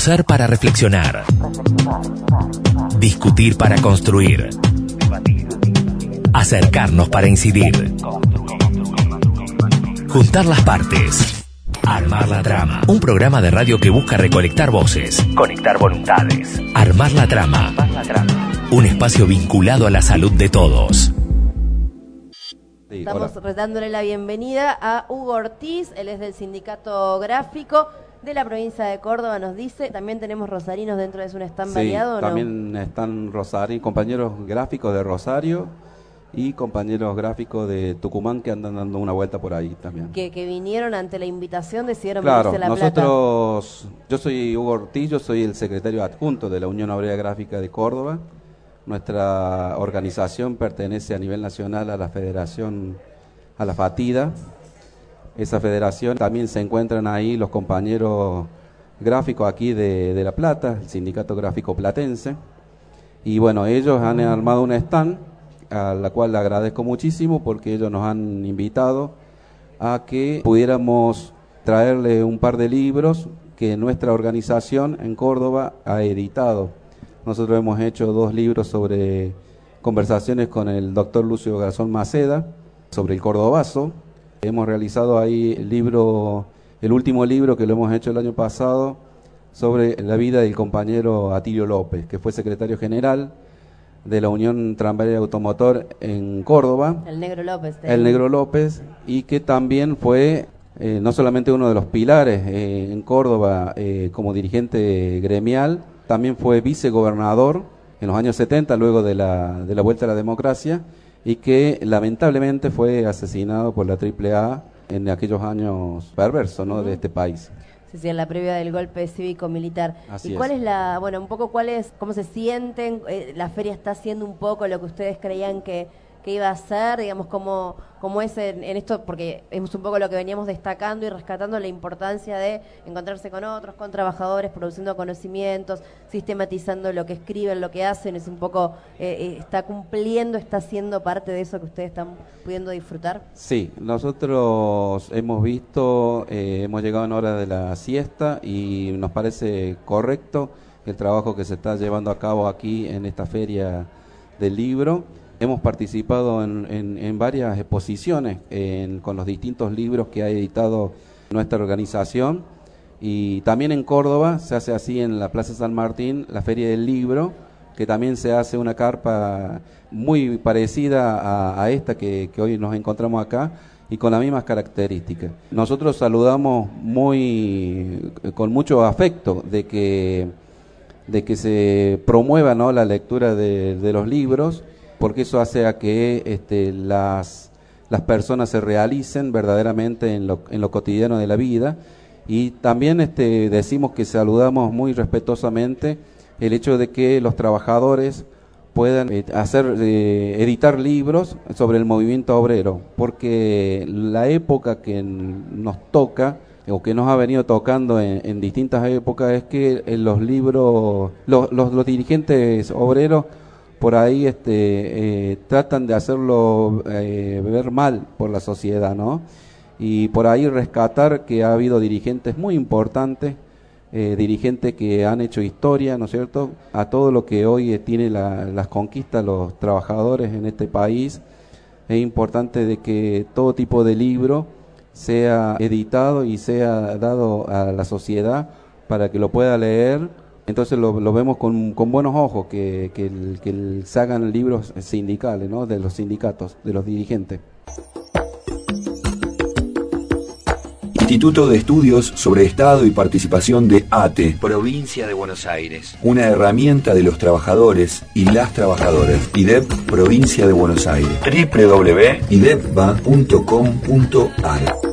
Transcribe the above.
Conocer para reflexionar. Discutir para construir. Acercarnos para incidir. Juntar las partes. Armar la trama. Un programa de radio que busca recolectar voces, conectar voluntades. Armar la trama. Un espacio vinculado a la salud de todos. Estamos dándole la bienvenida a Hugo Ortiz, él es del Sindicato Gráfico de la provincia de Córdoba, nos dice. También tenemos rosarinos dentro de un stand variado, ¿no? También están compañeros gráficos de Rosario y compañeros gráficos de Tucumán que andan dando una vuelta por ahí también. Que vinieron ante la invitación, decidieron venirse a La Plata. Yo soy Hugo Ortiz, yo soy el secretario adjunto de la Unión Obrera Gráfica de Córdoba. Nuestra organización pertenece a nivel nacional a la federación, a la FATIDA. Esa federación también se encuentran ahí los compañeros gráficos aquí de La Plata, el Sindicato Gráfico Platense. Y bueno, ellos han armado un stand, a la cual le agradezco muchísimo porque ellos nos han invitado a que pudiéramos traerle un par de libros que nuestra organización en Córdoba ha editado. Nosotros hemos hecho 2 libros sobre conversaciones con el doctor Lucio Garzón Maceda, sobre el cordobazo. Hemos realizado ahí el último libro que lo hemos hecho el año pasado, sobre la vida del compañero Atilio López, que fue secretario general de la Unión Tranviaria Automotor en Córdoba. El Negro López. El Negro López, y que también fue no solamente uno de los pilares en Córdoba como dirigente gremial, también fue vicegobernador en los años 70, luego de la vuelta a la democracia, y que lamentablemente fue asesinado por la AAA en aquellos años perversos, ¿no? De este país. Sí, en la previa del golpe cívico-militar. ¿Y cuál es cómo se sienten? La feria está haciendo un poco lo que ustedes creían que iba a hacer, digamos, cómo es en esto, porque es un poco lo que veníamos destacando y rescatando, la importancia de encontrarse con otros, con trabajadores, produciendo conocimientos, sistematizando lo que escriben, lo que hacen, es un poco, está siendo parte de eso que ustedes están pudiendo disfrutar. Sí, nosotros hemos visto, hemos llegado en hora de la siesta y nos parece correcto el trabajo que se está llevando a cabo aquí en esta feria del libro. Hemos participado en varias exposiciones con los distintos libros que ha editado nuestra organización, y también en Córdoba se hace así en la Plaza San Martín la Feria del Libro, que también se hace una carpa muy parecida a esta que hoy nos encontramos acá y con las mismas características. Nosotros saludamos con mucho afecto de que se promueva, ¿no?, la lectura de los libros, porque eso hace a que las personas se realicen verdaderamente en lo cotidiano de la vida. Y también decimos que saludamos muy respetuosamente el hecho de que los trabajadores puedan editar libros sobre el movimiento obrero, porque la época que nos toca, o que nos ha venido tocando en distintas épocas, es que los libros, los dirigentes obreros por ahí tratan de hacerlo ver mal por la sociedad, ¿no? Y por ahí rescatar que ha habido dirigentes muy importantes, dirigentes que han hecho historia, ¿no es cierto?, a todo lo que hoy tiene las conquistas los trabajadores en este país. Es importante de que todo tipo de libro sea editado y sea dado a la sociedad para que lo pueda leer. Entonces lo vemos con buenos ojos que se hagan libros sindicales, ¿no?, de los sindicatos, de los dirigentes. Instituto de Estudios sobre Estado y Participación de ATE, Provincia de Buenos Aires. Una herramienta de los trabajadores y las trabajadoras. IDEP, Provincia de Buenos Aires. www.idepba.com.ar